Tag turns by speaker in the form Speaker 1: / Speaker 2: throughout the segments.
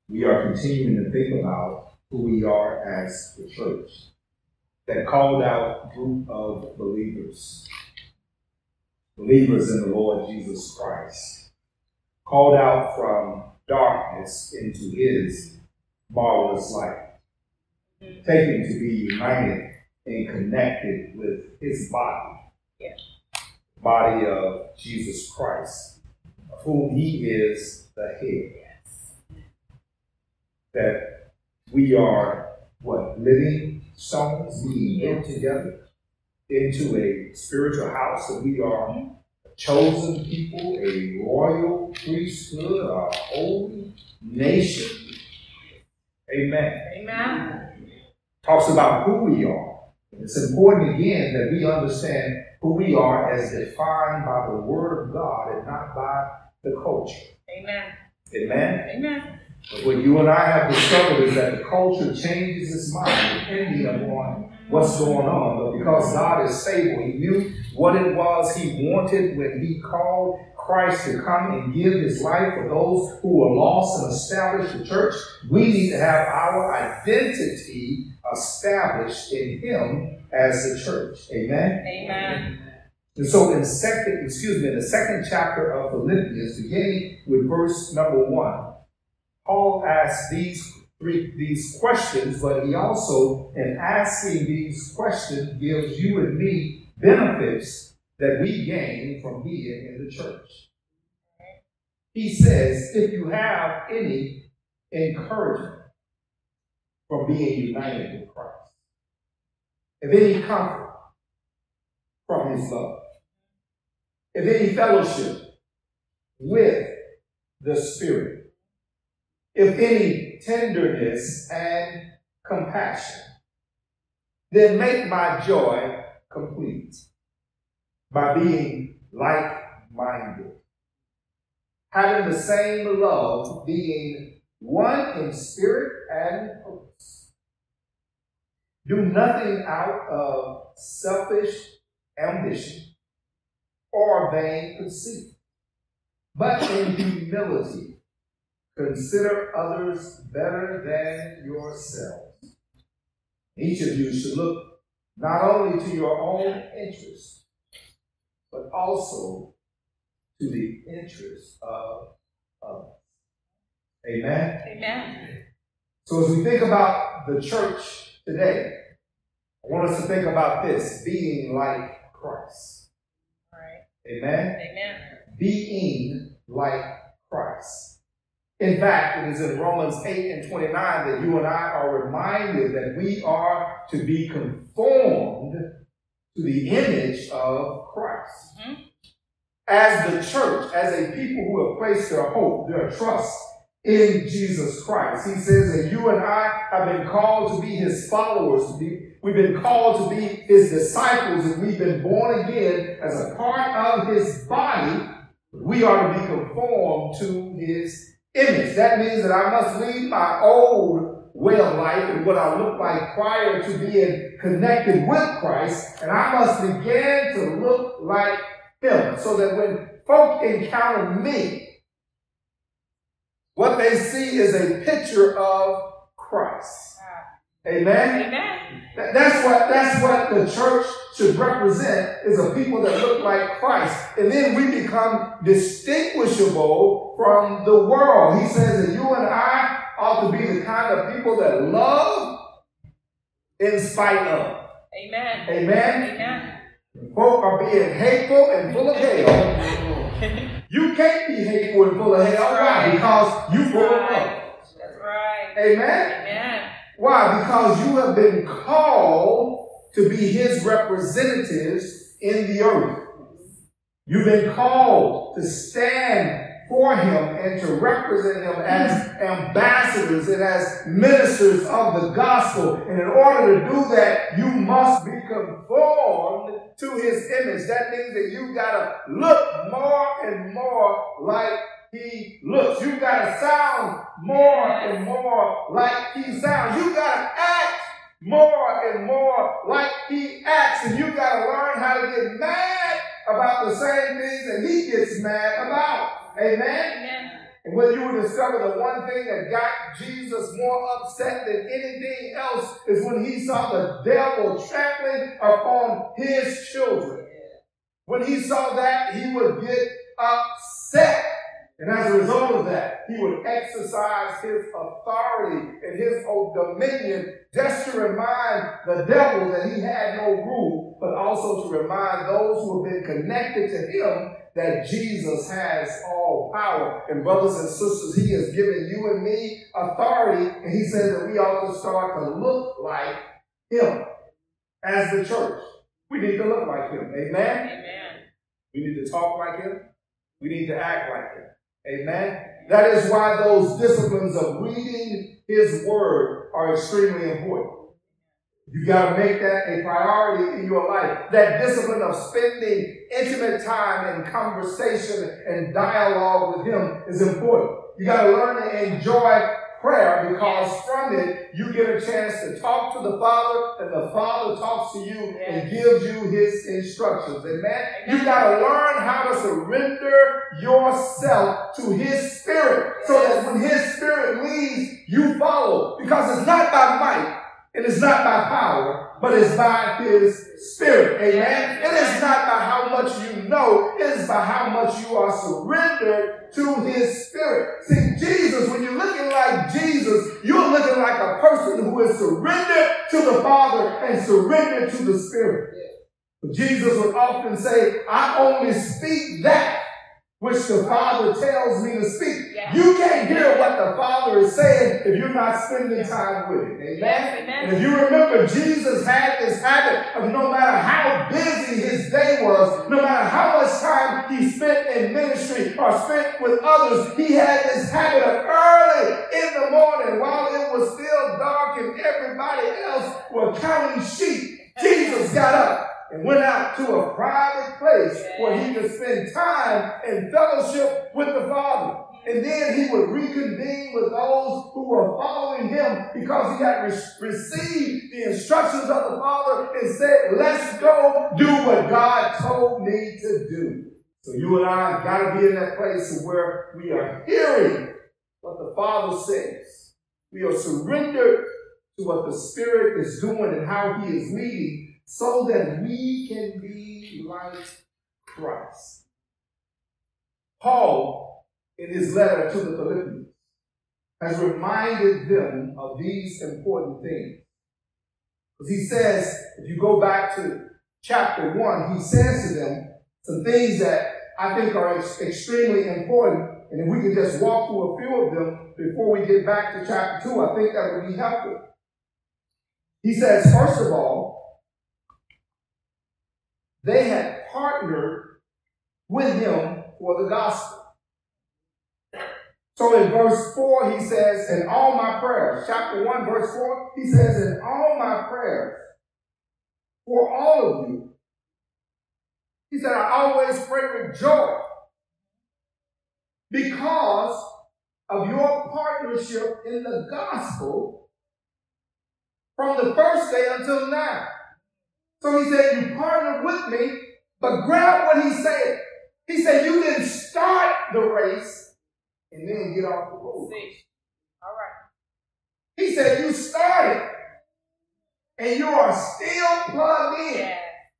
Speaker 1: we are continuing to think about who we are as the church, that called out group of believers in the Lord Jesus Christ, called out from darkness into his marvelous light, taken to be united and connected with his body, body of Jesus Christ, of whom he is the head. That we are, living stones being built together into a spiritual house, that we are a chosen people, a royal priesthood, a holy nation. Amen.
Speaker 2: Amen.
Speaker 1: Talks about who we are. It's important again that we understand who we are as defined by the Word of God and not by the culture.
Speaker 2: Amen.
Speaker 1: Amen.
Speaker 2: Amen.
Speaker 1: But what you and I have discovered is that the culture changes its mind depending upon what's going on. But because God is stable, he knew what it was he wanted when he called Christ to come and give his life for those who were lost and establish the church. We need to have our identity established in him as the church. Amen?
Speaker 2: Amen.
Speaker 1: And so in the second chapter of Philippians, beginning with verse number 1, Paul asks these questions, but he also, in asking these questions, gives you and me benefits that we gain from being in the church. He says, if you have any encouragement from being united with Christ, if any comfort from his love, if any fellowship with the Spirit, if any tenderness and compassion, then make my joy complete by being like-minded, having the same love, being one in spirit and purpose. Do nothing out of selfish ambition or vain conceit, but in humility consider others better than yourselves. Each of you should look not only to your own interests, but also to the interests of others. Amen?
Speaker 2: Amen.
Speaker 1: So as we think about the church today, I want us to think about this, being like Christ.
Speaker 2: All right.
Speaker 1: Amen?
Speaker 2: Amen.
Speaker 1: Being like Christ. In fact, it is in Romans 8:29 that you and I are reminded that we are to be conformed to the image of Christ.
Speaker 2: Mm-hmm.
Speaker 1: As the church, as a people who have placed their hope, their trust in Jesus Christ, he says that you and I have been called to be his followers. We've been called to be his disciples, and we've been born again as a part of his body. We are to be conformed to his image. That means that I must leave my old way of life and what I looked like prior to being connected with Christ, and I must begin to look like him, so that when folk encounter me, what they see is a picture of Christ. Amen?
Speaker 2: Amen.
Speaker 1: That's what the church should represent, is a people that look like Christ. And then we become distinguishable from the world. He says that you and I ought to be the kind of people that love in spite of.
Speaker 2: Amen.
Speaker 1: Amen?
Speaker 2: Amen.
Speaker 1: Folk are being hateful and full of hell. You can't be hateful and full of hell. Why? Because you full of love.
Speaker 2: That's right.
Speaker 1: Amen?
Speaker 2: Amen.
Speaker 1: Why? Because you have been called to be his representatives in the earth. You've been called to stand for him and to represent him as ambassadors and as ministers of the gospel. And in order to do that, you must be conformed to his image. That means that you got to look more and more like he looks. You got to sound more and more like he sounds. You got to act more and more like he acts. And you got to learn how to get mad about the same things that he gets mad about. Amen?
Speaker 2: Amen.
Speaker 1: And when you will discover the one thing that got Jesus more upset than anything else is when he saw the devil trampling upon his children. When he saw that, he would get upset. And as a result of that, he would exercise his authority and his dominion just to remind the devil that he had no rule, but also to remind those who have been connected to him that Jesus has all power. And brothers and sisters, he has given you and me authority, and he says that we ought to start to look like him as the church. We need to look like him. Amen?
Speaker 2: Amen.
Speaker 1: We need to talk like him. We need to act like him. Amen? That is why those disciplines of reading his word are extremely important. You got to make that a priority in your life. That discipline of spending intimate time in conversation and dialogue with him is important. You got to learn to enjoy prayer, because from it you get a chance to talk to the Father, and the Father talks to you and gives you his instructions. Amen? You got to learn how to surrender yourself to his Spirit, so that when his Spirit leads, you follow. Because it's not by might and it's not by power, but it's by his Spirit. Amen? It is not by how much you know, it is by how much you are surrendered to his Spirit. See, Jesus, when you're looking like Jesus, you're looking like a person who is surrendered to the Father and surrendered to the Spirit. But Jesus would often say, I only speak that which the Father tells me to speak. You can't hear what the Father is saying if you're not spending time with it. Amen? And if you remember, Jesus had this habit of, no matter how busy his day was, no matter how much time he spent in ministry or spent with others, he had this habit of early in the morning, while it was still dark and everybody else were counting sheep, Jesus got up and went out to a private place where he could spend time in fellowship with the Father. And then he would reconvene with those who were following him, because he had received the instructions of the Father and said, let's go do what God told me to do. So you and I got to be in that place where we are hearing what the Father says. We are surrendered to what the Spirit is doing and how he is leading, so that we can be like Christ. Paul, in his letter to the Philippians, has reminded them of these important things. Because he says, if you go back to chapter 1, he says to them some things that I think are extremely important. And if we can just walk through a few of them before we get back to chapter 2, I think that would be helpful. He says, first of all, they had partnered with him for the gospel. So in verse 4, he says, in all my prayers, chapter 1, verse 4, he says, in all my prayers for all of you, he said, I always pray with joy because of your partnership in the gospel from the first day until now. So he said, you partnered with me, but grab what he said. He said, you didn't start the race and then get off the road.
Speaker 2: All right.
Speaker 1: He said, you started and you are still plugged in.
Speaker 2: Yeah.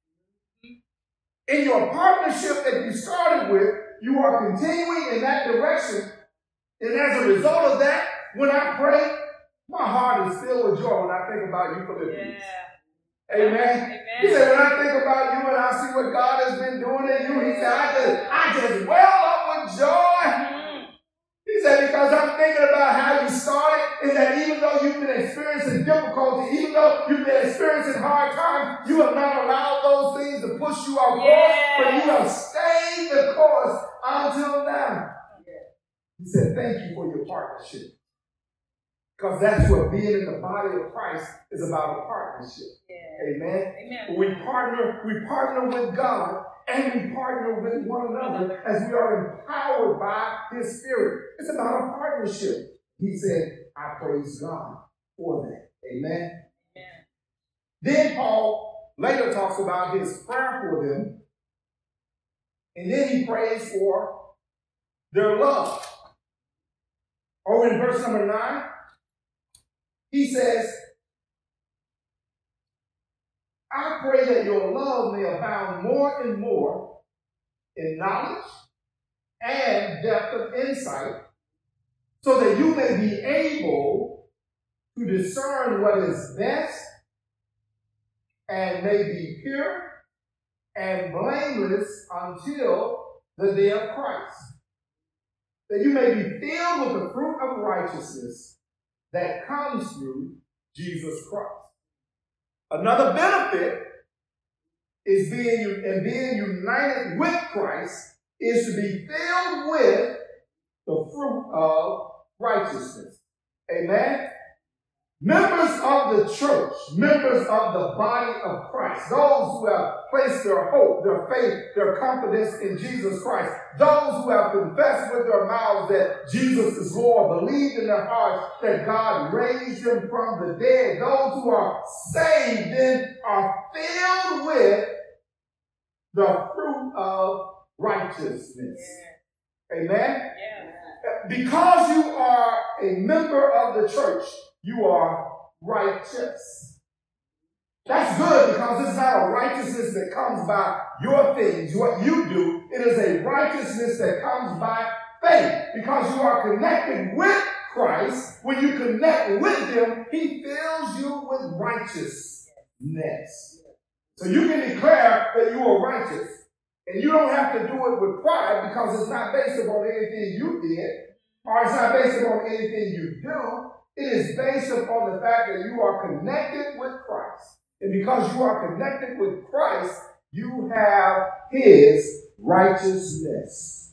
Speaker 1: In your partnership that you started with, you are continuing in that direction. And as a result of that, when I pray, my heart is filled with joy when I think about you, Philippians.
Speaker 2: Yeah.
Speaker 1: Amen.
Speaker 2: Amen.
Speaker 1: He said, when I think about you and I see what God has been doing in you, he said, I just well up with joy.
Speaker 2: Mm-hmm.
Speaker 1: He said, because I'm thinking about how you started, and that even though you've been experiencing difficulty, even though you've been experiencing hard times, you have not allowed those things to push you off course, but you have stayed the course until now. He said, thank you for your partnership. Because that's what being in the body of Christ is about, a partnership.
Speaker 2: Yeah.
Speaker 1: Amen.
Speaker 2: Amen.
Speaker 1: We partner with God, and we partner with one another as we are empowered by his Spirit. It's about a partnership. He said, I praise God for that. Amen.
Speaker 2: Amen.
Speaker 1: Then Paul later talks about his prayer for them, and then he prays for their love. Over in verse number 9, he says, I pray that your love may abound more and more in knowledge and depth of insight, so that you may be able to discern what is best and may be pure and blameless until the day of Christ, that you may be filled with the fruit of righteousness that comes through Jesus Christ. Another benefit is being united with Christ is to be filled with the fruit of righteousness. Amen? Members of the church, members of the body of Christ, those who have placed their hope, their faith, their confidence in Jesus Christ, those who have confessed with their mouths that Jesus is Lord, believed in their hearts that God raised him from the dead, those who are saved then are filled with the fruit of righteousness. Yeah. Amen? Yeah. Because you are a member of the church, you are righteous. That's good because it's not a righteousness that comes by your things, what you do. It is a righteousness that comes by faith because you are connected with Christ. When you connect with him, he fills you with righteousness. So you can declare that you are righteous. And you don't have to do it with pride because it's not based upon anything you did or it's not based upon anything you do. It is based upon the fact that you are connected with Christ. And because you are connected with Christ, you have his righteousness.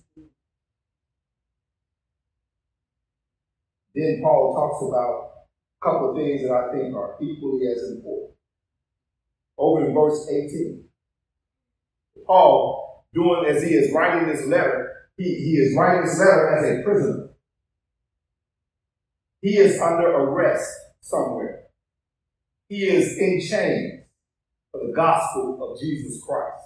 Speaker 1: Then Paul talks about a couple of things that I think are equally as important. Over in verse 18, Paul, doing as he is writing this letter, he is writing this letter as a prisoner. He is under arrest somewhere. He is in chains for the gospel of Jesus Christ.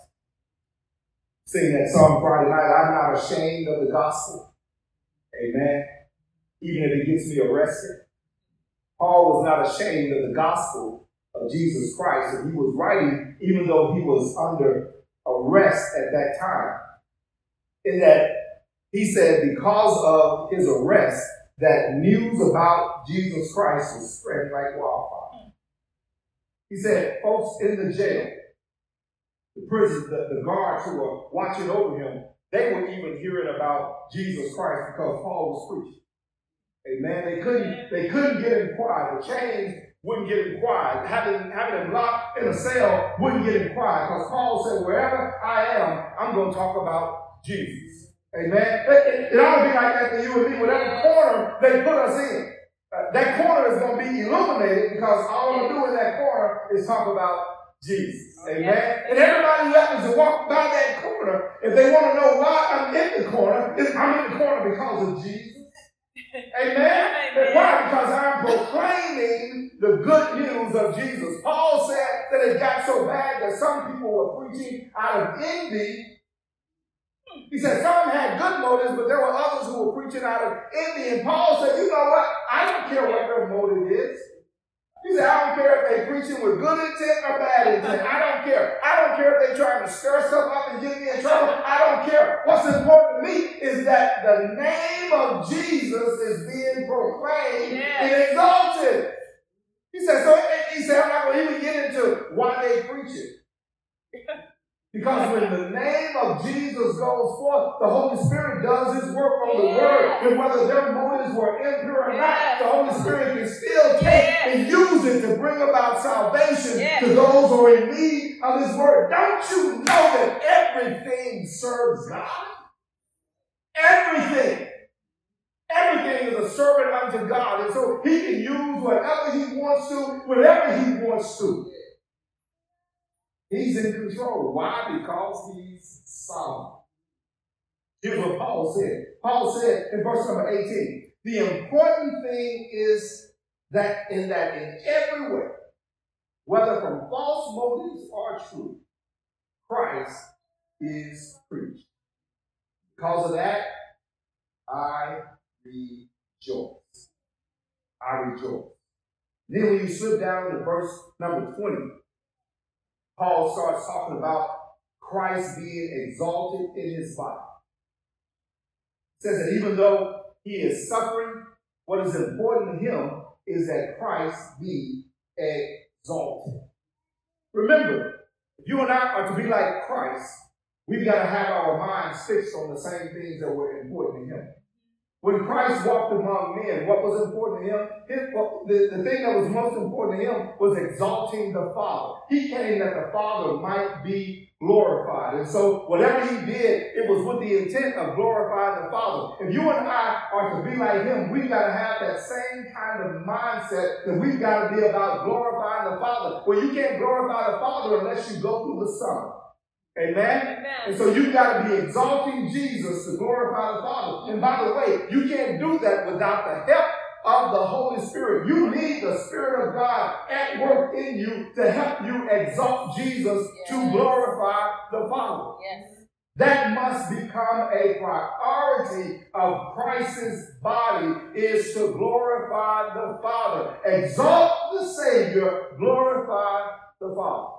Speaker 1: Sing that song Friday night, I'm not ashamed of the gospel. Amen. Even if it gets me arrested. Paul was not ashamed of the gospel of Jesus Christ. And he was writing even though he was under arrest at that time. In that he said because of his arrest, that news about Jesus Christ was spreading like wildfire. He said, folks in the jail, the prison, the guards who were watching over him, they were even hearing about Jesus Christ because Paul was preaching. Amen. They couldn't get him quiet. The chains wouldn't get him quiet. Having him locked in a cell wouldn't get him quiet because Paul said, wherever I am, I'm going to talk about Jesus. Amen. It ought to be like that for you and me. Whatever corner they put us in, that corner is going to be illuminated because all I'm going to do in that corner is talk about Jesus. Amen. And everybody who happens to walk by that corner, if they want to know why I'm in the corner, I'm in the corner because of Jesus. Amen. Why? Because I'm proclaiming the good news of Jesus. Paul said that it got so bad that some people were preaching out of envy. He said some had good motives, but there were others who were preaching out of envy. And Paul said, you know what? I don't care what their motive is. He said, I don't care if they're preaching with good intent or bad intent. I don't care. I don't care if they're trying to stir stuff up and get me in trouble. I don't care. What's important to me is that the name of Jesus is being proclaimed and exalted. He said, I'm not going to even get into why they preach it. Because when the name of Jesus goes forth, the Holy Spirit does his work on the word. And whether their motives were impure or not, the Holy Spirit can still take and use it to bring about salvation to those who are in need of his word. Don't you know that everything serves God? Everything. Everything is a servant unto God. And so he can use whatever he wants to, whenever he wants to. He's in control. Why? Because he's sovereign. Here's what Paul said. Paul said in verse number 18, the important thing is that in every way, whether from false motives or true, Christ is preached. Because of that, I rejoice. I rejoice. Then when you slip down to verse number 20, Paul starts talking about Christ being exalted in his body. It says that even though he is suffering, what is important to him is that Christ be exalted. Remember, if you and I are to be like Christ, we've got to have our minds fixed on the same things that were important to him. When Christ walked among men, what was important to him? The thing that was most important to him was exalting the Father. He came that the Father might be glorified. And so whatever he did, it was with the intent of glorifying the Father. If you and I are to be like him, we've got to have that same kind of mindset that we've got to be about glorifying the Father. Well, you can't glorify the Father unless you go through the Son. Amen? Amen? And so you've got to be exalting Jesus to glorify the Father. And by the way, you can't do that without the help of the Holy Spirit. You need the Spirit of God at work in you to help you exalt Jesus to glorify the Father. Yes. That must become a priority of Christ's body, is to glorify the Father. Exalt the Savior, glorify the Father.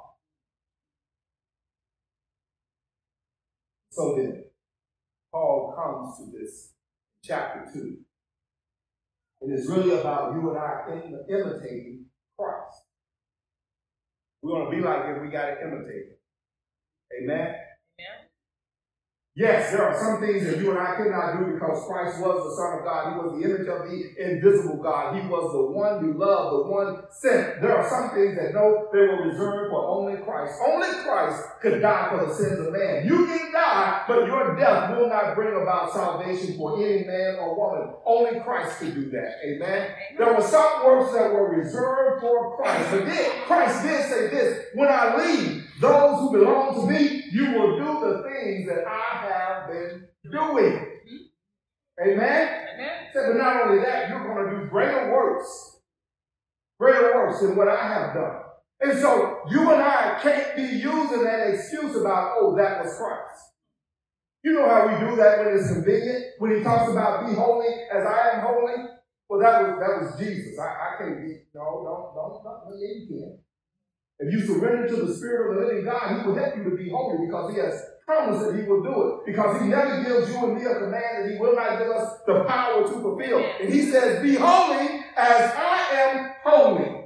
Speaker 1: So then, Paul comes to this chapter 2. It is really about you and I imitating Christ. We want to be like him, we got to imitate him. Amen? Amen. Yes, there are some things that you and I could not do because Christ was the Son of God. He was the image of the invisible God. He was the one you love, the one sent. There are some things that they were reserved for only Christ. Only Christ could die for the sins of man. You can die, but your death will not bring about salvation for any man or woman. Only Christ could do that. Amen? There were some works that were reserved for Christ. But then Christ did say this: when I leave, those who belong to me, you will do the things that I have been doing. Amen? Amen. But not only that, you're going to do greater works than what I have done. And so you and I can't be using that excuse about, oh, that was Christ. You know how we do that when it's convenient? When he talks about be holy as I am holy? Well, that was Jesus. I can't be, don't, yeah, you can. If you surrender to the Spirit of the living God, he will help you to be holy because he has promised that he will do it. Because he never gives you and me a command that he will not give us the power to fulfill. And he says, be holy as I am holy.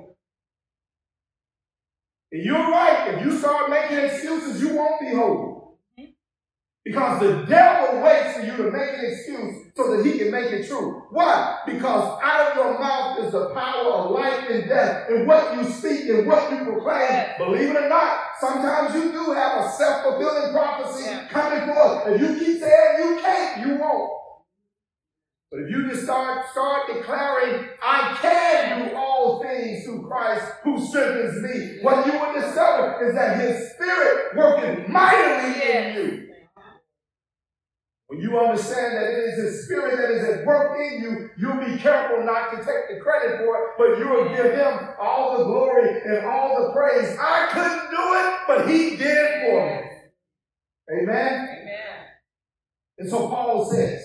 Speaker 1: And you're right. If you start making excuses, you won't be holy. Because the devil waits for you to make an excuse so that he can make it true. Why? Because out of your mouth is the power of life and death. And what you speak and what you proclaim, believe it or not, sometimes you do have a self-fulfilling prophecy coming forth. If you keep saying you can't, you won't. But if you just start declaring, I can do all things through Christ who strengthens me, what you will discover is that his Spirit working mightily in you. When you understand that it is his Spirit that is at work in you, you'll be careful not to take the credit for it, but you'll give him all the glory and all the praise. I couldn't do it, but he did it for me. Amen? Amen. And so Paul says,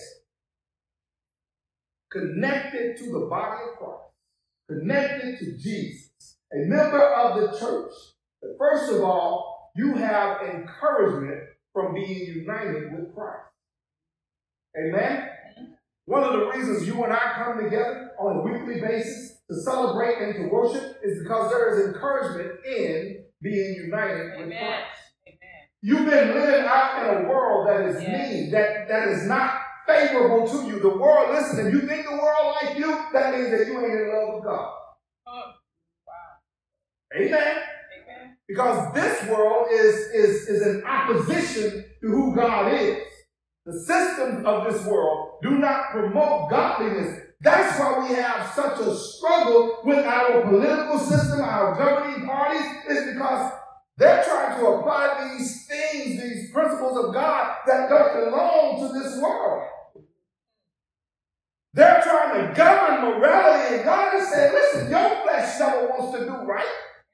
Speaker 1: connected to the body of Christ, connected to Jesus, a member of the church, that first of all, you have encouragement from being united with Christ. Amen? One of the reasons you and I come together on a weekly basis to celebrate and to worship is because there is encouragement in being united with Christ. Amen. You've been living out in a world that is mean, that is not favorable to you. The world, listen, if you think the world like you, that means that you ain't in love with God. Oh, wow. Amen. Amen. Because this world is in opposition to who God is. The systems of this world do not promote godliness. That's why we have such a struggle with our political system, our governing parties, is because they're trying to apply these things, these principles of God that don't belong to this world. They're trying to govern morality, and God is saying, listen, your flesh never wants to do right.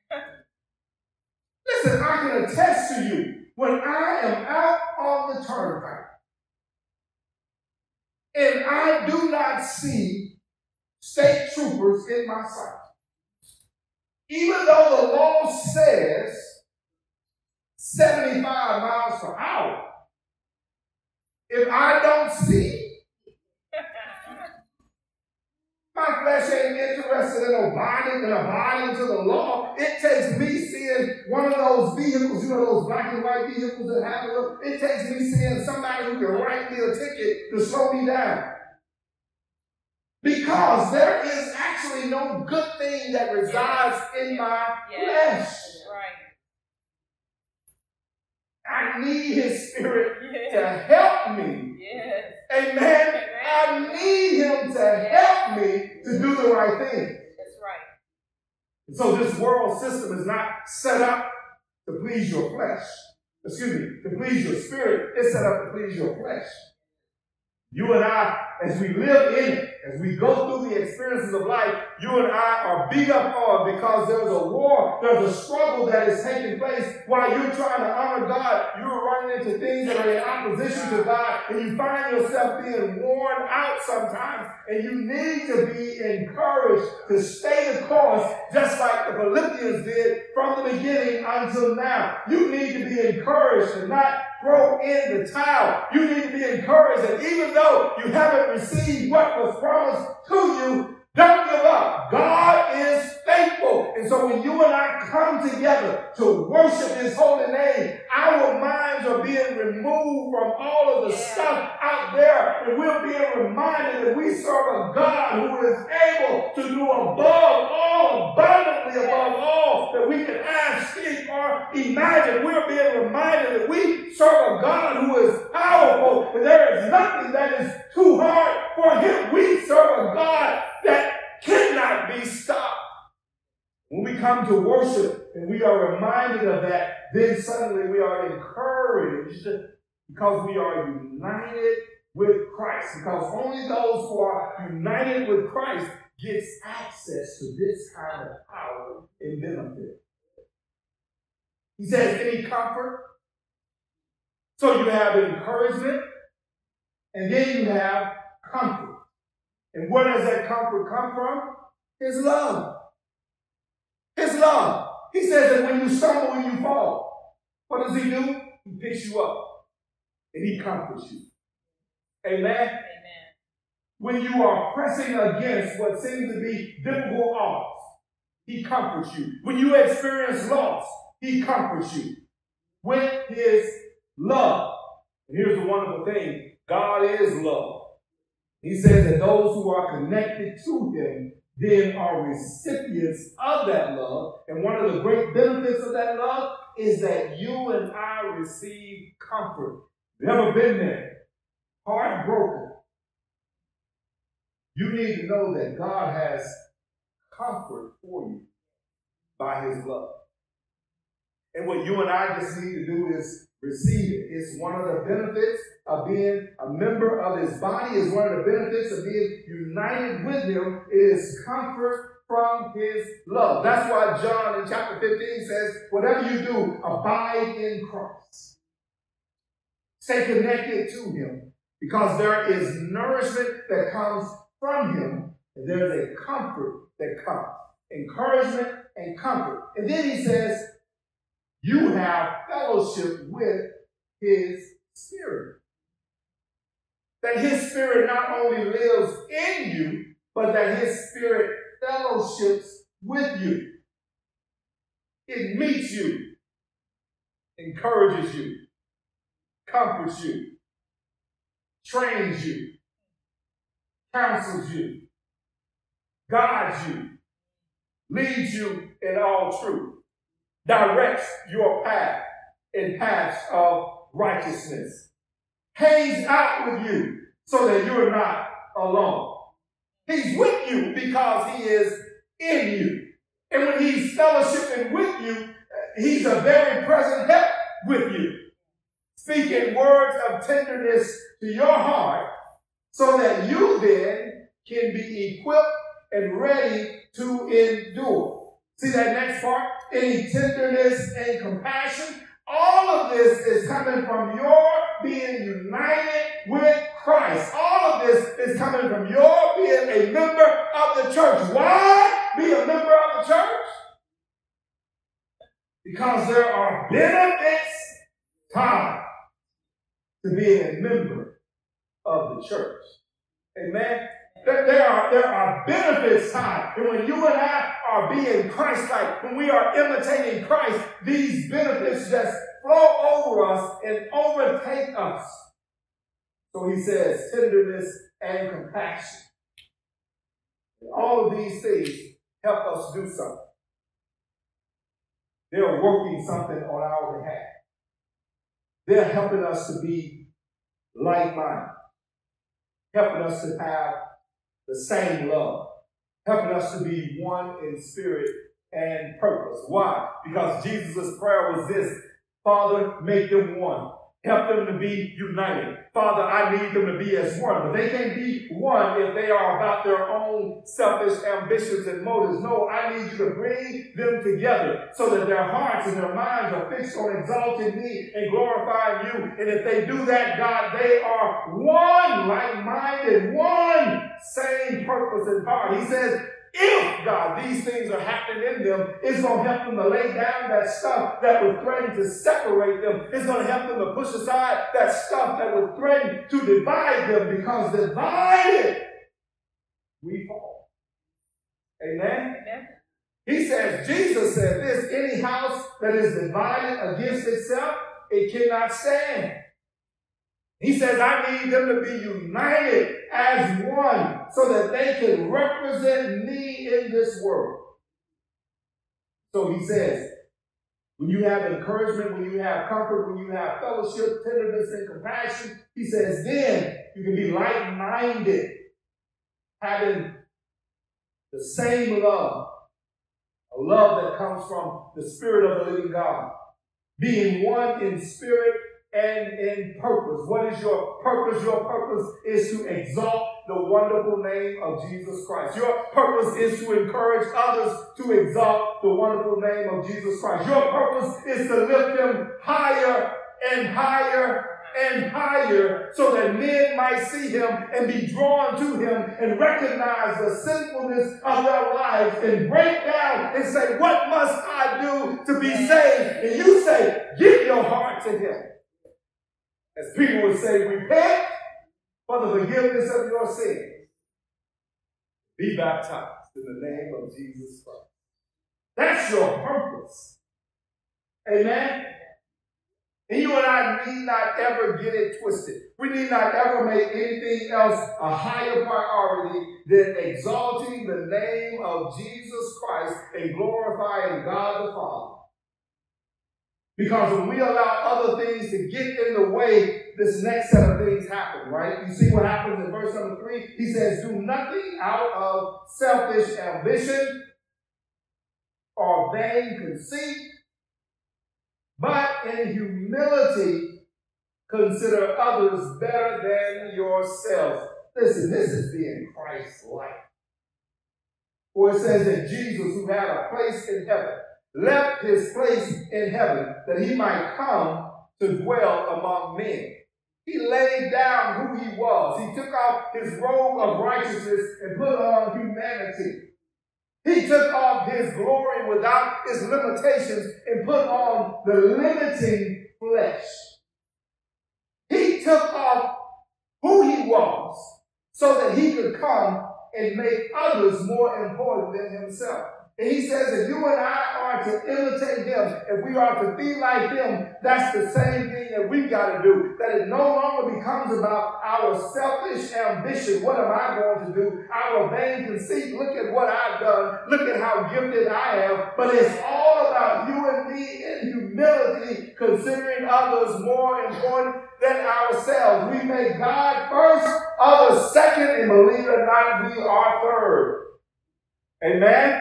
Speaker 1: Listen, I can attest to you, when I am out on the turnpike, and I do not see state troopers in my sight. Even though the law says 75 miles per hour, if I don't see, my flesh ain't interested in abiding to the law. It takes me seeing one of those vehicles, those black and white vehicles that have it takes me seeing somebody who can write me a ticket to slow me down. Because there is actually no good thing that resides in my flesh.
Speaker 2: Right.
Speaker 1: I need his spirit to help me.
Speaker 2: Yes.
Speaker 1: Amen. I need him to help me to do the right thing.
Speaker 2: That's right.
Speaker 1: And so this world system is not set up to please your flesh. To please your spirit. It's set up to please your flesh. You and I, as we live in it, as we go through the experiences of life, you and I are beat up on because there's a war, there's a struggle that is taking place while you're trying to honor God. You're running into things that are in opposition to God, and you find yourself being worn out sometimes, and you need to be encouraged to stay the course, just like the Philippians did from the beginning until now. You need to be encouraged and not throw in the towel. You need to be encouraged that even though you haven't received what was promised to you, don't give up. God is faithful. And so when you and I come together to worship his holy name, our minds are being removed from all of the stuff out there, and we're being reminded that we serve a God who is able to do abundantly above all that we can ask, think, or imagine. We're being reminded that we serve a God who is powerful, and there is nothing that is too hard for him. We serve a God that cannot be stopped. When we come to worship and we are reminded of that, then suddenly we are encouraged because we are united with Christ. Because only those who are united with Christ gets access to this kind of power and benefit. He says, any comfort. So you have encouragement, and then you have comfort. And where does that comfort come from? His love. His love. He says that when you stumble and you fall, what does he do? He picks you up and he comforts you. Amen?
Speaker 2: Amen.
Speaker 1: When you are pressing against what seems to be difficult odds, he comforts you. When you experience loss, he comforts you with his love. And here's the wonderful thing. God is love. He says that those who are connected to him then are recipients of that love. And one of the great benefits of that love is that you and I receive comfort. You've ever been there? Heartbroken. You need to know that God has comfort for you by his love. And what you and I just need to do is receive it. It's one of the benefits of being a member of his body. It's one of the benefits of being united with him. It is comfort from his love. That's why John in chapter 15 says, whatever you do, abide in Christ. Stay connected to him, because there is nourishment that comes from him, and there's a comfort that comes. Encouragement and comfort. And then he says, you have fellowship with his spirit. That his spirit not only lives in you, but that his spirit fellowships with you. It meets you, encourages you, comforts you, trains you, counsels you, guides you, leads you in all truth, directs your path in paths of righteousness, hangs out with you so that you're not alone. He's with you because he is in you. And when he's fellowshipping with you, he's a very present help with you, speaking words of tenderness to your heart so that you then can be equipped and ready to endure. See that next part? Any tenderness and compassion. All of this is coming from your being united with Christ. All of this is coming from your being a member of the church. Why be a member of the church? Because there are benefits tied to being a member of the church. Amen? There are benefits tied. And when you and I are being Christ-like, when we are imitating Christ, these benefits just flow over us and overtake us. So he says tenderness and compassion. And all of these things help us do something. They're working something on our behalf. They're helping us to be like-minded, helping us to have the same love, helping us to be one in spirit and purpose. Why? Because Jesus' prayer was this: Father, make them one. Help them to be united. Father, I need them to be as one. But they can't be one if they are about their own selfish ambitions and motives. No, I need you to bring them together so that their hearts and their minds are fixed on exalting me and glorifying you. And if they do that, God, they are one, like-minded, one, same purpose and heart. He says, if, God, these things are happening in them, it's going to help them to lay down that stuff that would threaten to separate them. It's going to help them to push aside that stuff that would threaten to divide them, because divided, we fall. Amen? Amen. He says, Jesus said this: any house that is divided against itself, it cannot stand. He says, I need them to be united as one so that they can represent me in this world. So he says, when you have encouragement, when you have comfort, when you have fellowship, tenderness, and compassion, he says, then you can be like-minded, having the same love, a love that comes from the Spirit of the living God, being one in spirit and in purpose. What is your purpose? Your purpose is to exalt the wonderful name of Jesus Christ. Your purpose is to encourage others to exalt the wonderful name of Jesus Christ. Your purpose is to lift them higher and higher and higher so that men might see him and be drawn to him and recognize the sinfulness of their lives and break down and say, what must I do to be saved? And you say, give your heart to him. As Peter would say, repent for the forgiveness of your sins. Be baptized in the name of Jesus Christ. That's your purpose. Amen? And you and I need not ever get it twisted. We need not ever make anything else a higher priority than exalting the name of Jesus Christ and glorifying God the Father. Because when we allow other things to get in the way, this next set of things happen, right? You see what happens in verse number 3? He says, do nothing out of selfish ambition or vain conceit, but in humility consider others better than yourselves. Listen, this is being Christ-like. For it says that Jesus, who had a place in heaven, left his place in heaven that he might come to dwell among men. He laid down who he was. He took off his robe of righteousness and put on humanity. He took off his glory without its limitations and put on the limiting flesh. He took off who he was so that he could come and make others more important than himself. And he says that you and I are to imitate him. If we are to be like him, that's the same thing that we've got to do. That it no longer becomes about our selfish ambition. What am I going to do? Our vain conceit. Look at what I've done. Look at how gifted I am. But it's all about you and me in humility, considering others more important than ourselves. We make God first, others second, and believe it or not, we are third. Amen?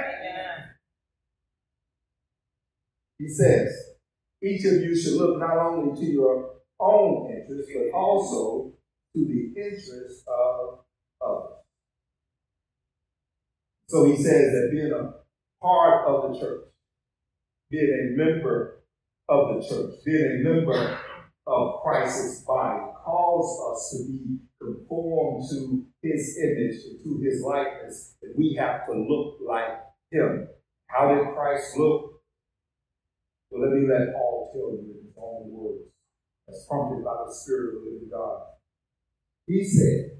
Speaker 1: He says, each of you should look not only to your own interests, but also to the interests of others. So he says that being a part of the church, being a member of the church, being a member of Christ's body, calls us to be conformed to his image and to his likeness, that we have to look like him. How did Christ look? Well, let Paul tell you in his own words, as prompted by the Spirit of the living God. He said,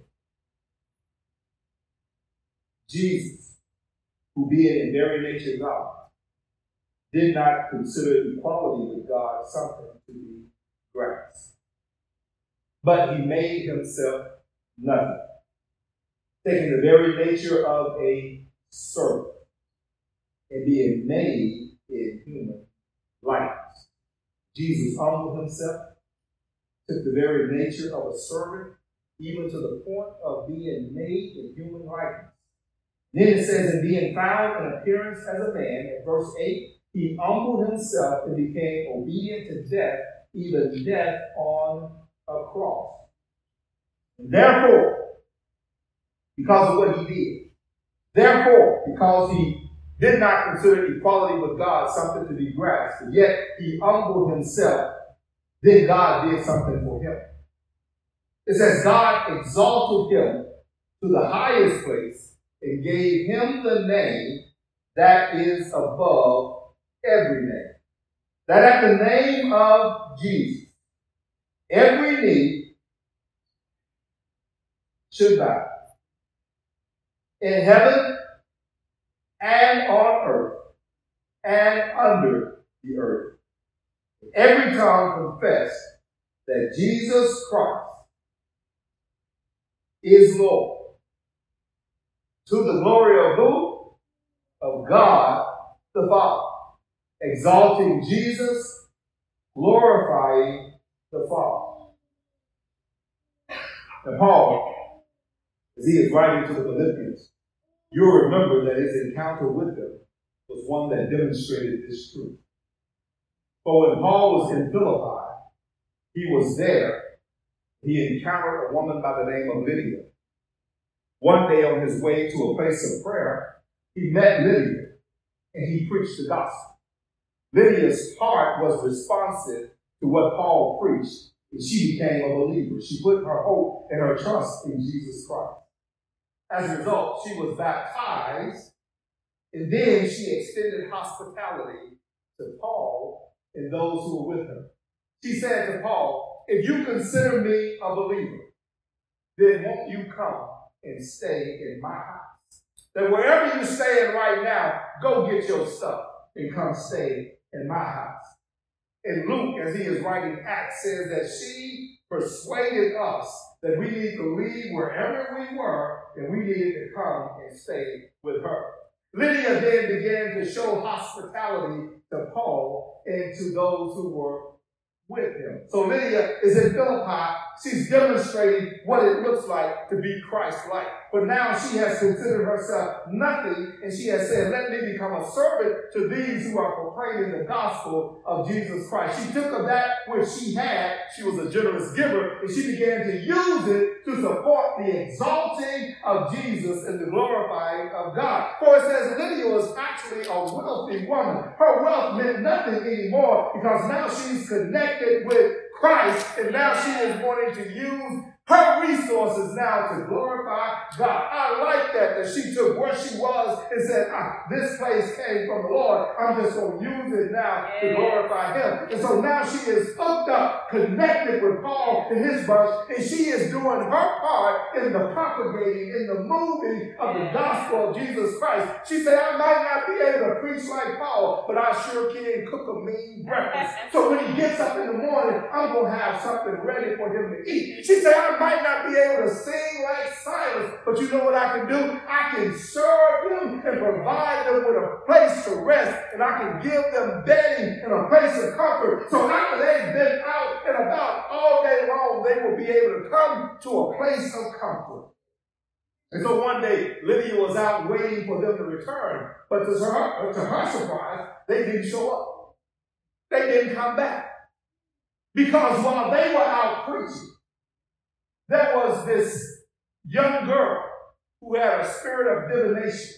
Speaker 1: Jesus, who being in very nature God, did not consider equality with God something to be grasped, but he made himself nothing, taking the very nature of a servant and being made in human likeness. Jesus humbled himself, took the very nature of a servant, even to the point of being made in human likeness. Then it says, and being found in appearance as a man, in verse 8, he humbled himself and became obedient to death, even death on a cross. And therefore, because of what he did, therefore, because he did not consider equality with God something to be grasped, yet he humbled himself, then God did something for him. It says God exalted him to the highest place and gave him the name that is above every name. That at the name of Jesus, every knee should bow, in heaven and on earth and under the earth. Every tongue confess that Jesus Christ is Lord, to the glory of who? Of God the Father. Exalting Jesus, glorifying the Father. Now Paul, as he is writing to the Philippians, you'll remember that his encounter with them was one that demonstrated this truth. For when Paul was in Philippi, he was there. He encountered a woman by the name of Lydia. One day on his way to a place of prayer, he met Lydia and he preached the gospel. Lydia's heart was responsive to what Paul preached, and she became a believer. She put her hope and her trust in Jesus Christ. As a result, she was baptized, and then she extended hospitality to Paul and those who were with her. She said to Paul, if you consider me a believer, then won't you come and stay in my house? That wherever you're staying right now, go get your stuff and come stay in my house. And Luke, as he is writing Acts, says that she persuaded us that we need to leave wherever we were and we needed to come and stay with her. Lydia then began to show hospitality to Paul and to those who were with him. So Lydia is in Philippi. She's demonstrating what it looks like to be Christ-like. But now she has considered herself nothing, and she has said, let me become a servant to these who are proclaiming the gospel of Jesus Christ. She took of that which she had. She was a generous giver, and she began to use it to support the exalting of Jesus and the glorifying of God. For it says Lydia was actually a wealthy woman. Her wealth meant nothing anymore because now she's connected with Christ, and now she is wanting to use her resources now to glorify God. I like that she took where she was and said, this place came from the Lord. I'm just going to use it now to glorify him. And so now she is hooked up, connected with Paul and his bunch, and she is doing her part in the propagating, in the moving of the gospel of Jesus Christ. She said, I might not be able to preach like Paul, but I sure can cook a mean breakfast. So when he gets up in the morning, I'm going to have something ready for him to eat. She said, I might not be able to sing like Silas, but you know what I can do? I can serve them and provide them with a place to rest, and I can give them bedding and a place of comfort. So after they've been out and about all day long, they will be able to come to a place of comfort. And so one day, Lydia was out waiting for them to return, but to her surprise, they didn't show up. They didn't come back. Because while they were out preaching, there was this young girl who had a spirit of divination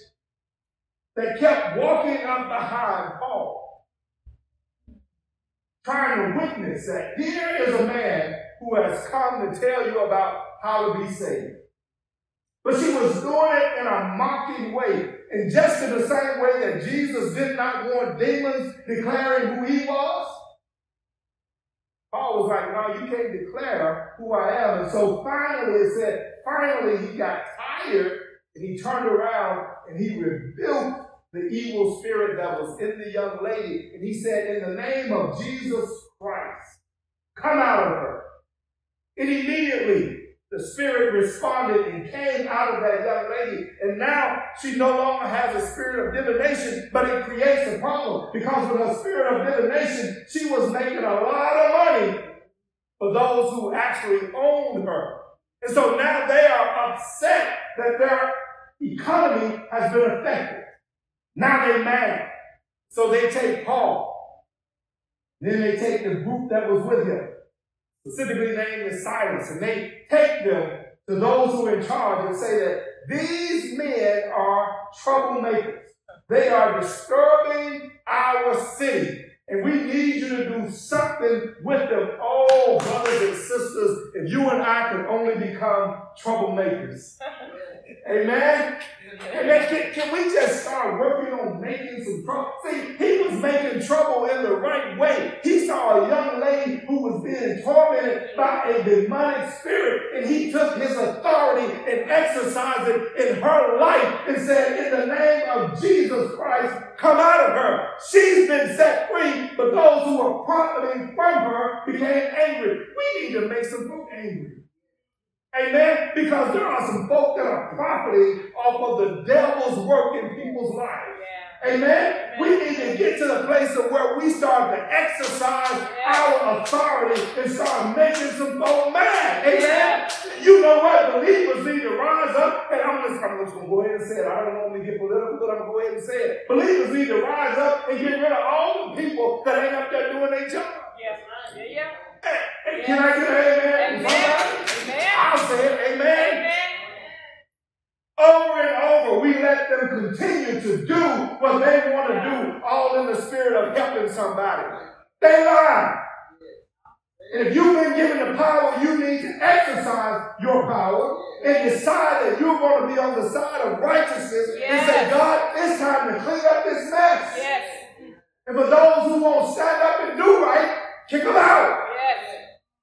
Speaker 1: that kept walking up behind Paul, trying to witness that here is a man who has come to tell you about how to be saved. But she was doing it in a mocking way. And just in the same way that Jesus did not want demons declaring who he was, Paul was like, no, you can't declare who I am. And so finally it said, finally he got tired and he turned around and he rebuked the evil spirit that was in the young lady. And he said, in the name of Jesus Christ, come out of her. And immediately the spirit responded and came out of that young lady. And now she no longer has a spirit of divination, but it creates a problem. Because with her spirit of divination, she was making a lot of money for those who actually owned her. And so now they are upset that their economy has been affected. Now they're mad. So they take Paul. Then they take the group that was with him, specifically named as Silas, and they take them to those who are in charge and say that these men are troublemakers. They are disturbing our city, and we need you to do something with them. Oh, brothers and sisters, if you and I could only become troublemakers. Amen? Amen. Can we just start working on making some trouble? See, he was making trouble in the right way. He saw a young lady who was being tormented by a demonic spirit, and he took his authority and exercised it in her life and said, in the name of Jesus Christ, come out of her. She's been set free, but those who were profiting from her became angry. We need to make some folk angry. Amen? Because there are some folk that are profiting off of the devil's work in people's lives. Yeah. Amen? We need to get to the place of where we start to exercise our authority and start making some folk mad. Amen? Yeah. You know what? Believers need to rise up, and I'm just going to go ahead and say it. I don't want to get political, but I'm going to go ahead and say it. Believers need to rise up and get rid of all the people that ain't up there doing their job. Yes, yeah. Hey, can I get an amen? Amen. I'll say it. Amen. Amen. Over and over, we let them continue to do what they want to do, all in the spirit of helping somebody. They lie. And if you've been given the power, you need to exercise your power and decide that you're going to be on the side of righteousness and say, God, it's time to clean up this mess. Yes. And for those who won't stand up and do right, kick them out. Yes.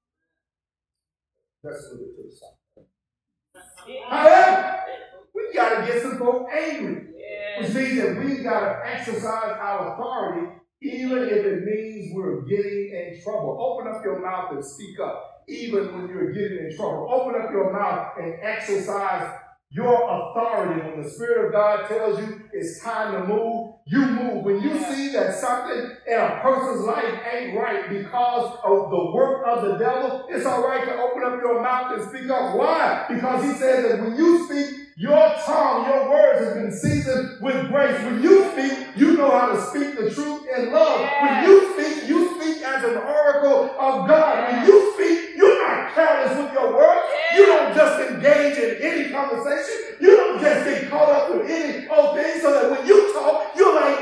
Speaker 1: Let's move it to the side. However, we got to get some folk angry. Yes. Which means that we got to exercise our authority, even if it means we're getting in trouble. Open up your mouth and speak up, even when you're getting in trouble. Open up your mouth and exercise your authority. When the Spirit of God tells you it's time to move, you move. When you see that something in a person's life ain't right because of the work of the devil, it's all right to open up your mouth and speak up. Why? Because he says that when you speak, your tongue, your words have been seasoned with grace. When you speak, you know how to speak the truth in love. When you speak as an oracle of God. When you speak, you're not careless with your words. You don't just engage in any conversation. You don't just get caught up with any old thing so that when you talk, you're like,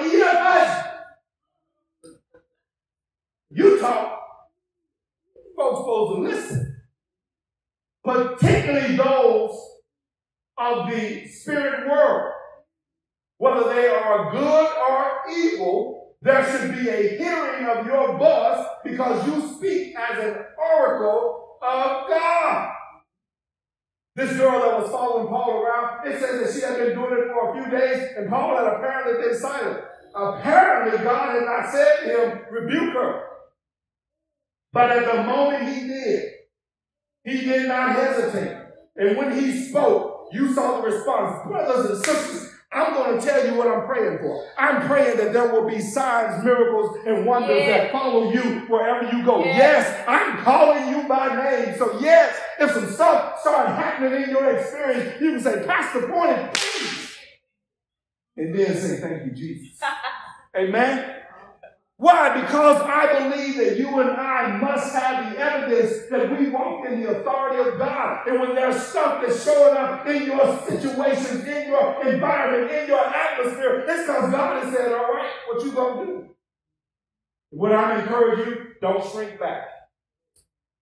Speaker 1: you talk, folks supposed to listen. Particularly those of the spirit world. Whether they are good or evil, there should be a hearing of your voice because you speak as an oracle of God. This girl that was following Paul around, it says that she had been doing it for a few days, and Paul had apparently been silent. Apparently, God had not said to him, rebuke her. But at the moment he did not hesitate. And when he spoke, you saw the response. Brothers and sisters, I'm going to tell you what I'm praying for. I'm praying that there will be signs, miracles, and wonders that follow you wherever you go. Yes, I'm calling you by name. So yes, if some stuff starts happening in your experience, you can say, Pastor Pointed, please. And then say, thank you, Jesus. Amen. Why? Because I believe that you and I must have the evidence that we walk in the authority of God. And when there's stuff that's showing up in your situations, in your environment, in your atmosphere, it's because God has said, all right, what you going to do? When I encourage you, don't shrink back.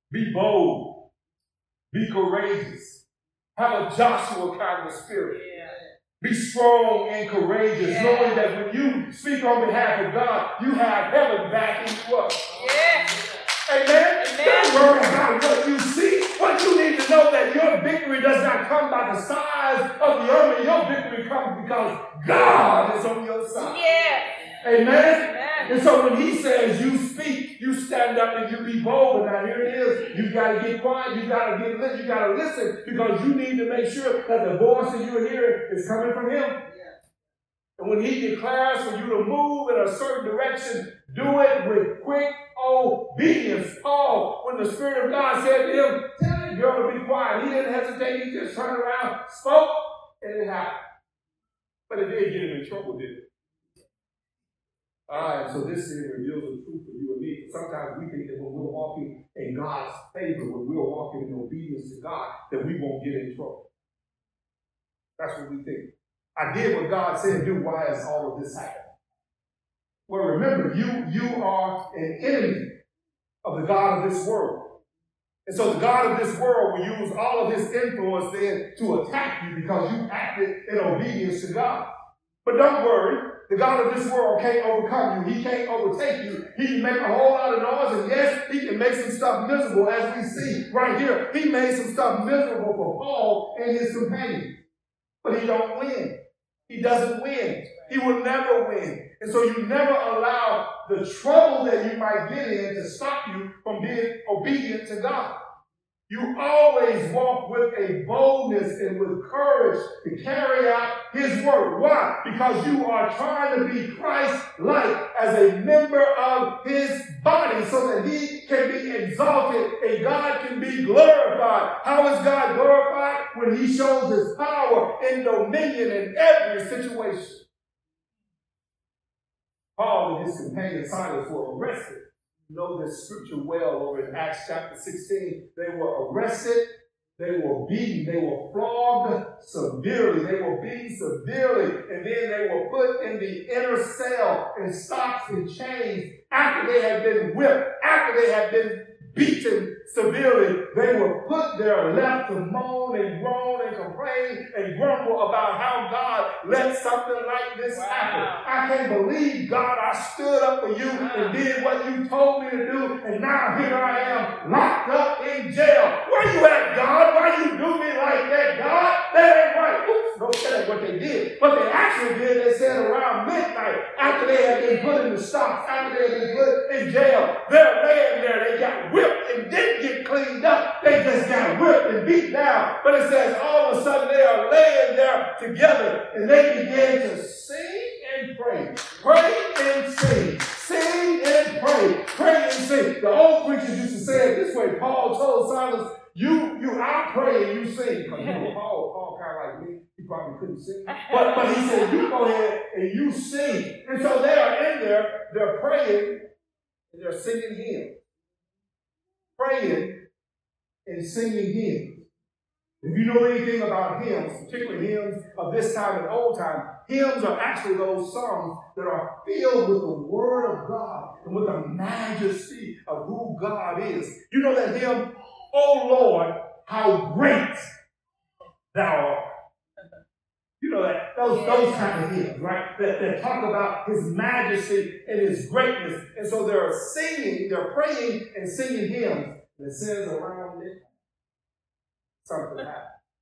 Speaker 1: Be bold. Be courageous. Have a Joshua kind of spirit.
Speaker 2: Yeah.
Speaker 1: Be strong and courageous, knowing that when you speak on behalf of God, you have heaven backing you up.
Speaker 2: Yeah.
Speaker 1: Amen?
Speaker 2: Amen.
Speaker 1: Don't worry about what you see. What you need to know that your victory does not come by the size of the army. Your victory comes because God is on your side.
Speaker 2: Yeah.
Speaker 1: Amen?
Speaker 2: Amen.
Speaker 1: And so when he says you speak, you stand up and you be bold. But now here it is. You got to get quiet. You got to listen because you need to make sure that the voice that you're hearing is coming from him. And when he declares for you to move in a certain direction, do it with quick obedience. Paul, when the Spirit of God said to him, tell that girl to be quiet, he didn't hesitate. He just turned around, spoke, and it happened. But it did get him in trouble, didn't it? All right, so this here reveals the truth for you and me. Sometimes we think that when we're walking in God's favor, when we're walking in obedience to God, that we won't get in trouble. That's what we think. I did what God said do. Why has all of this happened? Well, remember, you are an enemy of the God of this world. And so the God of this world will use all of his influence then to attack you because you acted in obedience to God. But don't worry, the God of this world can't overcome you. He can't overtake you. He can make a whole lot of noise, and yes, he can make some stuff miserable, as we see right here. He made some stuff miserable for Paul and his companions. But he don't win. He doesn't win. He will never win. And so you never allow the trouble that you might get in to stop you from being obedient to God. You always walk with a boldness and with courage to carry out his word. Why? Because you are trying to be Christ-like as a member of his body so that he can be exalted and God can be glorified. How is God glorified? When he shows his power and dominion in every situation. Paul and his companion Silas were arrested. You know this scripture well over in Acts chapter 16. They were arrested, they were beaten, they were flogged severely, they were beaten severely, and then they were put in the inner cell in stocks and chains after they had been whipped, after they had been beaten severely. They were put there left to moan and groan and complain and grumble about how God let something like this happen. I can't believe, God, I stood up for you and did what you told me to do, and now here I am locked up in jail. Where you at, God? Why you do me like that, God? That ain't right. Oops, don't say that's what they did. What they actually did, they said around midnight, after they had been put in the stocks, after they had been put in jail, they're laying there, they got whipped and didn't get cleaned up. They just got whipped and beat down. But it says all of a sudden they are laying there together and they began to sing and pray. Pray and sing. Sing and pray. Pray and sing. The old preachers used to say it this way. Paul told Silas, I pray and you sing. Because you know, Paul kind of like me. He probably couldn't sing. But he said, you go ahead and you sing. And so they are in there, they're praying and they're singing hymns. Praying and singing hymns. If you know anything about hymns, particularly hymns of this time and old time, hymns are actually those songs that are filled with the word of God and with the majesty of who God is. You know that hymn, "Oh Lord, how great thou art." You know that those kind of hymns, right? That talk about his majesty and his greatness. And so they're praying and singing hymns. And it says around it, something happened.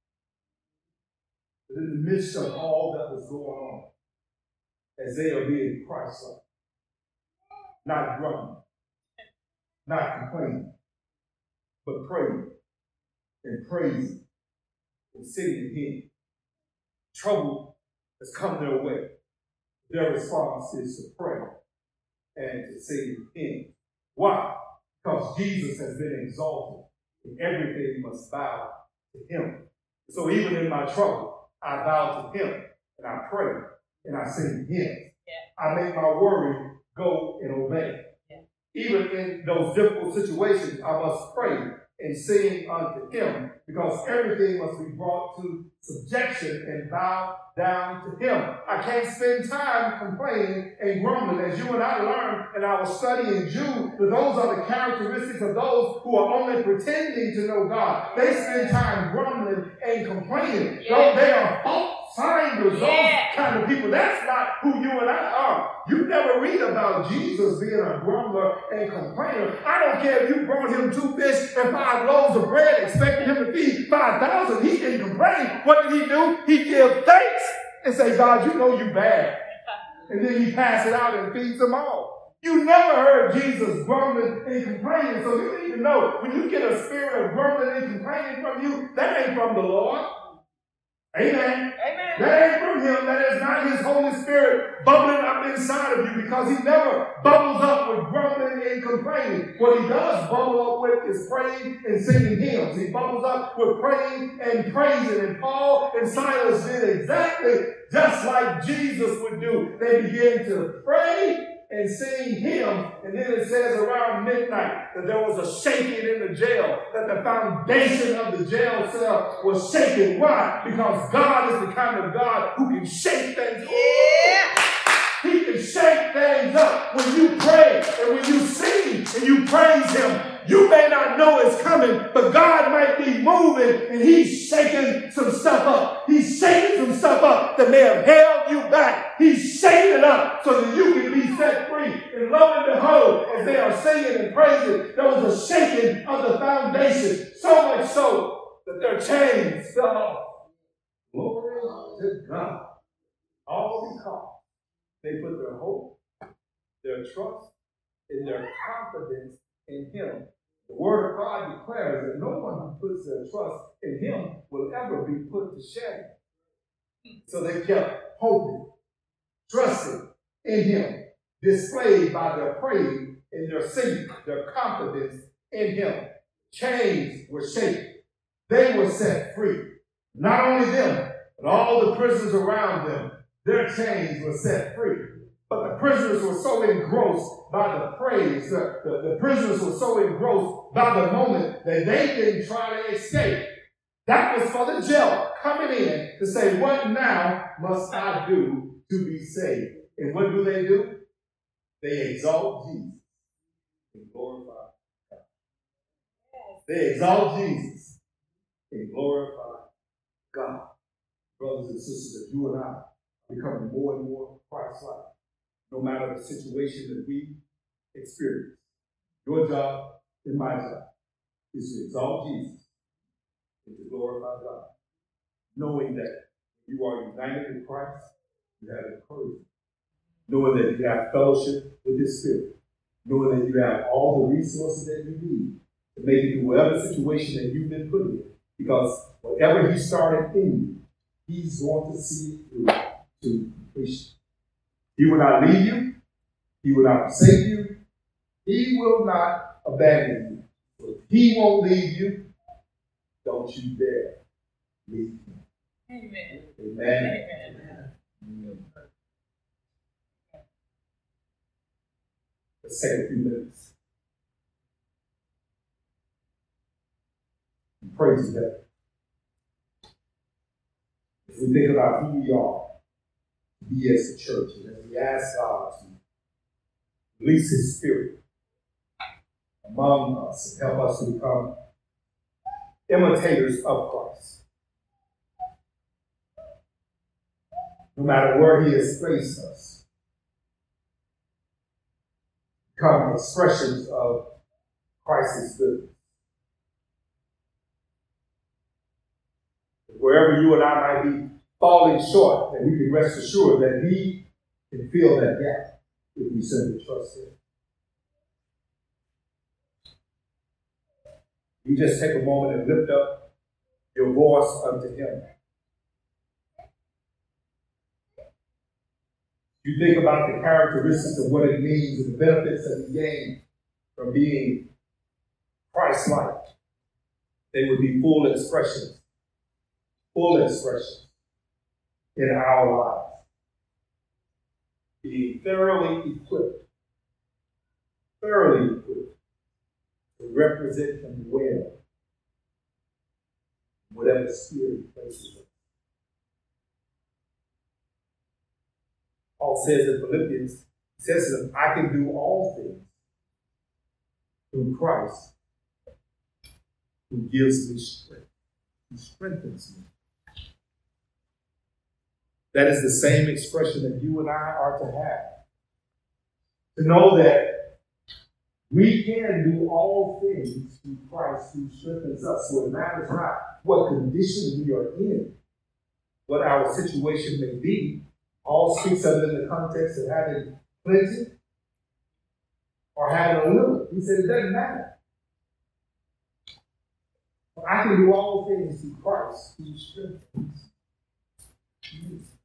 Speaker 1: But in the midst of all that was going on, as they are being Christ-like, not grumbling, not complaining, but praying and praising and singing hymns. Trouble has come their way. Their response is to pray and to sing hymns. Why? Because Jesus has been exalted and everything must bow to him. So even in my trouble, I bow to him and I pray and I sing hymns. Yeah. I make my worry go and obey. Yeah. Even in those difficult situations, I must pray and sing unto him, because everything must be brought to subjection and bow down to him. I can't spend time complaining and grumbling. As you and I learned in our study in Jude, that those are the characteristics of those who are only pretending to know God. They spend time grumbling and complaining. They are fault finders, those kind of people. That's not who you and I are. You never read about Jesus being a grumbler and complainer. I don't care if you brought him 2 fish and 5 loaves of bread, expecting him to feed 5,000. He didn't complain. What did he do? He gave thanks and say, God, you know you bad. And then he passed it out and feeds them all. You never heard Jesus grumbling and complaining. So you need to know, when you get a spirit of grumbling and complaining from you, that ain't from the Lord. Amen. Amen. That ain't from him. That is not his Holy Spirit bubbling up inside of you, because he never bubbles up with grumbling and complaining. What he does bubble up with is praying and singing hymns. He bubbles up with praying and praising. And Paul and Silas did exactly just like Jesus would do. They began to pray and sing hymns. And then it says around midnight that there was a shaking in the jail, that the foundation of the jail cell was shaking. Why? Because God is the kind of God who can shake things up. Yeah. He can shake things up. When you pray and when you sing and you praise him, you may not know it's coming, but God might be moving and he's shaking some stuff up. He's shaking some stuff up that may have held you back. He's shaking it up so that you can be set free. And lo and behold, as they are singing and praising, there was a shaking of the foundation, so much so that their chains fell off. Glory to God. All because they put their hope, their trust, and their confidence in him. The word of God declares that no one who puts their trust in him will ever be put to shame. So they kept hoping, trusting in him, displayed by their praise and their singing, their confidence in him. Chains were shaken. They were set free. Not only them, but all the prisoners around them, their chains were set free. But the prisoners were so engrossed by the praise, the prisoners were so engrossed by the moment that they didn't try to escape. That was for the jailer coming in to say, what now must I do to be saved? And what do? They exalt Jesus and glorify God. They exalt Jesus and glorify God. Brothers and sisters, that you and I are becoming more and more Christ-like. No matter the situation that we experience, your job and my job is to exalt Jesus and to glorify God, knowing that you are united with Christ, you have encouragement, knowing that you have fellowship with his Spirit, knowing that you have all the resources that you need to make it through whatever situation that you've been put in, because whatever he started in you, he's going to see it through to completion. He will not leave you. He will not forsake you. He will not abandon you. If he won't leave you, don't you dare leave him. Amen. Amen. Amen. Let's take a few minutes and pray together. As we think about who we are, be as a church, and as we ask God to release his Spirit among us and help us to become imitators of Christ. No matter where he has placed us, become expressions of Christ's goodness. Wherever you and I might be falling short, that we can rest assured that he can fill that gap if we simply trust him. You just take a moment and lift up your voice unto him. You think about the characteristics of what it means and the benefits that we gain from being Christ-like. They would be full expressions in our lives. Being thoroughly equipped to represent him well whatever spirit he places us. Paul says in Philippians, he says to them, I can do all things through Christ who gives me strength, who strengthens me. That is the same expression that you and I are to have. To know that we can do all things through Christ who strengthens us. So it matters not what condition we are in, what our situation may be. Paul speaks of it in the context of having plenty or having a little. He said it doesn't matter. I can do all things through Christ who strengthens me.